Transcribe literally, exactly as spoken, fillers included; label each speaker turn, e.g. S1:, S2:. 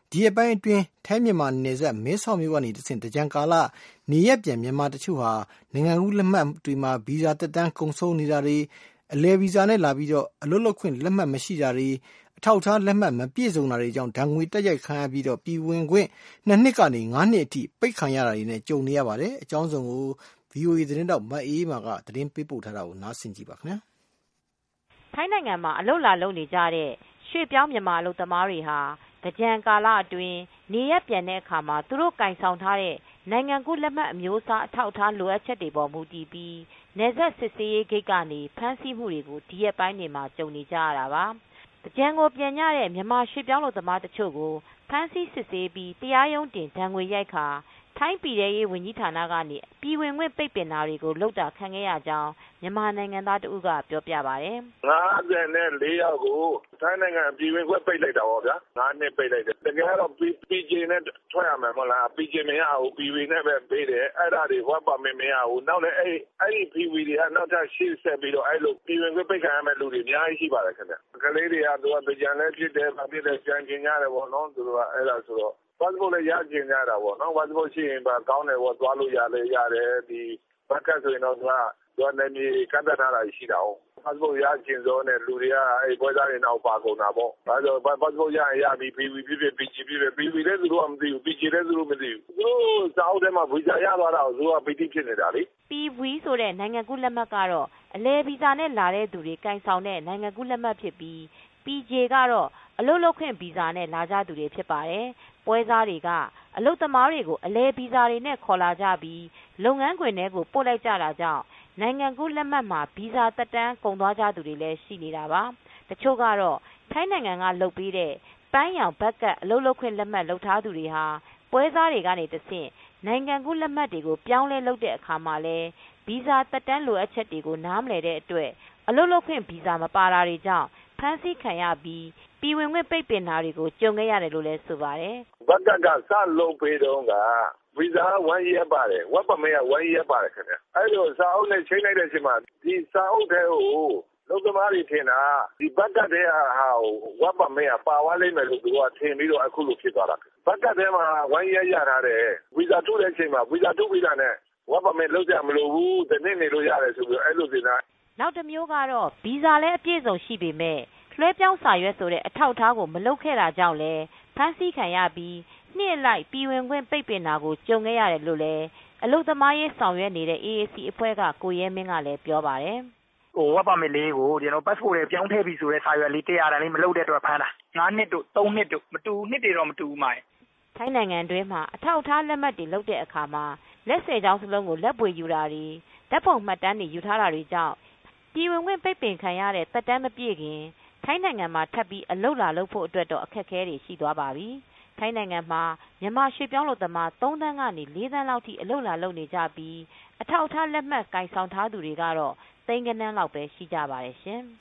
S1: ဒီရက်ပိုင်းအတွင်းထိုင်းမြန်မာနယ်စပ်မဲဆောက်မြို့ကနေတဆင့်တကြံကာလနေရက်ပြန်မြန်မာတချို့ဟာနိုင်ငံကူးလက်မှတ်တွေမှာဗီဇာသက်တမ်းကုန်ဆုံးနေတာတွေအလည်ဗီဇာနဲ့လာပြီးတော့အလုပ်လုပ်ခွင့်လက်မှတ်မရှိတာတွေအထောက်အထားလက်မှတ်မပြည့်စုံတာတွေကြောင့်ဒဏ်ငွေတက်ရိုက်ခံရပြီးတော့ပြည်ဝင်ခွင့်နှစ်နှစ်ကနေငါးနှစ်အထိပိတ်ခံရတာတွေနဲ့ကြုံနေရပါတယ်အကြောင်းစုံကို ဗွီအိုအေ သတင်းတောက်မအေးမာကသတင်းပေးပို့ထားတာကိုနားဆင်ကြည့်ပါခင်ဗျာ
S2: ထိုင်းနိုင်ငံမှာအလုပ်လာလုပ်နေကြတဲ့ရွှေ့ပြောင်းမြန်မာအလုပ်သမားတွေဟာသင်္ကြန်ကာလအတွင်းနေရပ်ပြန်တဲ့အခါမှာသူတို့ကင်ဆောင်ထားတဲ့နိုင်ငံကူးလက်မှတ်အမျိုးအစားအထောက်အထားလိုအပ်ချက်တွေပေါ်မူတည်ပြီးနယ်စပ်စစ်ဆေးရေးဂိတ်ကနေဖမ်းဆီးမှုတွေကိုဒီရက်ပိုင်းတွေမှာကြုံနေကြရတာပါသင်္ကြန်ကိုပြန်ကြတဲ့မြန်မာရွှေ့ပြောင်းအလုပ်သမားတချို့ကိုဖမ်းဆီးစစ်ဆေးပြီးတရားရုံးတင်ဒဏ်ငွေရိုက်ခါထိုင်းပြည်ထဲရေးဝန်ကြီးဌာနကနေပြည်ဝင်ခွင့်ပိတ်ပင်တာတွေကိုလုပ်တာခံခဲ့ရကြောင်းမြန်မာနိုင်ငံသားတဦးကပြောပြပါတယ်
S3: ငါးဆယ်လေးယောက်ကိုထိုင်းနိုင်ငံပြည်ဝင်ခွင့်ပိတ်လိုက်တာပေါ့ဗျာငါးနှစ်ပိတ်လိုက်တယ်တကယ်တော့ ပီ ဂျေ နဲ့ထွက်ရမယ်မဟုတ်လား ပီ ဂျေ မရဘူး ပီ ဝီ နဲ့ပဲပေးတယ်အဲ့ဒါတွေ work permit မရဘူးနောက်လည်းအဲ့အဲ့ဒီ ပီ ဝီ တွေကနောက်ထပ်ရှေ့ဆက်ပြီးတော့အဲ့လိုပြည်ဝင်ခွင့်ပိတ်ခံရမယ့်လူတွေအများကြီးရှိပါတယ်ခင်ဗျကလေးတွေကသူကကြံလည်းဖြစ်တယ်ဗာဖြစ်တယ်ကြံကျင်ကြတယ်ပေါ့နော်သူတို့ကအဲ့ဒါဆိုတော့passport လည်းရကျင်ကြတာပေါ့နော် passport ရှိရင်ပါကောင်းတယ်ပေါ့သွားလို့ရလဲရတယ်ဒီဘက်ကဆိုရင်တော့သူကသူကလည်းမြေကန့်တတ်ထားတာရှိတာဟုတ် passport ရကျင်စောနဲ့လူတွေကအဲ့ပွဲသားတွေနောက်ပါကုန်တာပေါ့ဒါဆို passport ရရင်ရပြီ ပီ ဝီ ဖြစ်ဖြစ် ပီ ဂျေ ဖြစ်ဖြစ် ပီ ဝီ လည်းသူတို့ကမသိဘူး ပီ ဂျေ လည်းသူတို့မသိဘူးသူတို့စာအုပ်ထဲမှာဗီဇာရသွားတာကိုသူကပီတိဖြစ်နေတာလေ
S2: ပီ ဝီ ဆိုတဲ့နိုင်ငံကူးလက်မှတ်ကတော့အလည်ဗီဇာနဲ့လာတဲ့သူတွေကင်ဆောင်တဲ့နိုင်ငံကူးလက်မှတ်ဖြစ်ပြီး ပီ ဂျေ ကတော့အလုပ်လုပ်ခွင့်ဗီဇာနဲ့လာကြသူတွေဖြစ်ပါတယ်ပွဲစားတွေကအလုပ်သမားတွေကိုအလည်ဗီဇာတွေနဲ့ခေါ်လာကြပြီးလုပ်ငန်းခွင်ထဲကိုပို့လိုက်ကြတာကြောင့်နိုင်ငံကူးလက်မှတ်မှာဗီဇာသက်တမ်းကုန်သွားကြသူတွေလည်းရှိနေတာပါတချို့ကတော့ထိုင်းနိုင်ငံကလုပ်ပေးတဲ့ပန်းရောင်ဘတ်ကတ်အလုပ်လုပ်ခွင့်လက်မှတ်လုပ်ထားသူတွေဟာပွဲစားတွေကနေတဆင့်နိုင်ငံကူးလက်မှတ်တွေကိုပြောင်းလဲလုပ်တဲ့အခါမှာလဲဗီဇာသက်တမ်းလိုအပ်ချက်တွေကိုနားမလည်တဲ့အတွက်အလုပ်လုပ်ခွင့်ဗီဇာမပါတာတွေကြောင့်ဖမ်းဆီးခံရပြီးပြည်ဝင်ခွင့်ပိတ်ပင်တာတွေကိုကြုံခဲ့ရတယ်လို့လည်းဆိုပါတယ်
S3: ဘတ်ကတ်ကစလုပ်ပေးတော့ကဗီဇာone year ပါတယ် work permit ကone year ပါတယ်ခင်ဗျအဲ့လိုစာအုပ်နဲ့ချိန်လိုက်တဲ့အချိန်မှာဒီစာအုပ်ထဲကိုလုံသမားတွေထင်တာဒီဘတ်ကတ်ထဲဟာဟို work permit ကပါသွားလိမ့်မယ်လို့သူကထင်ပြီးတော့အခုလိုဖြစ်သွားတာဘတ်ကတ်ထဲမှာone year ရထားတယ်ဗီဇာထုတ်တဲ့အချိန်မှာဗီဇာထုတ်ပြီးတာနဲ့ work permit လုပ်ကြမလို့ဘူးတနေ့နေလို့ရတယ်ဆိုပြီးအဲ့လိုတင်တာ
S2: နောက်တစ်မျိုးကတော့ဗီဇာလည်းအပြည့်စုံရှိပေမဲ့လွှဲပြောင်းစာရွက်ဆိုတဲ့အထောက်အထားကိုမလုပ်ခဲ့တာကြောင့်လဲဖမ်းဆီးခံရပြီးနှစ်အလိုက်ပြည်ဝင်ခွင့်ပိတ်ပင်တာကိုကြုံခဲ့ရတယ်လို့လည်းအလုပ်သမားရေးဆောင်ရွက်နေတဲ့ အေးအေးစီ အဖွဲ့ကကိုရဲမင်းကလည်းပြောပါတယ်
S4: ဟို work permit လေးကိုကျွန်တော် passport လေးပြောင်းထည့်ပြီဆိုတဲ့စာရွက်လေးတရားတန်လေးမလုပ်တဲ့အတွက်ဖမ်းတာငါးနှစ်တို့သုံးနှစ်တို့မတူနှစ်တွေတော့မတူဘူးမိုင်
S2: ထိုင်းနိုင်ငံတွင်းမှာအထောက်အထားလက်မှတ်တွေလုပ်တဲ့အခါမှာလက်ဆယ်ချောင်းစလုံးကိုလက်ပွေယူတာတွေဓာတ်ပုံမှတ်တမ်းတွေယူထားတာတွေကြောင့်ပြည်ဝင်ခွင့်ပိတ်ပင်ခံရတဲ့သက်တမ်းမပြည့်ခင်ထိုင်းနိုင်ငံမှာထပ်ပြီးအလုပ်လာလုပ်ဖို့အတွက်တော့အခက်အခဲတွေရှိသွားပါပြီ။ထိုင်းနိုင်ငံမှာမြန်မာရွှေ့ပြောင်းလုပ်သမားသုံးသန်းကနေလေးသန်းလောက်ထိအလုပ်လာလုပ်နေကြပြီးအထောက်အထားလက်မှတ်ကိုင်ဆောင်ထားသူတွေကတော့သိန်းဂဏန်းလောက်ပဲရှိကြပါတယ်ရှင်။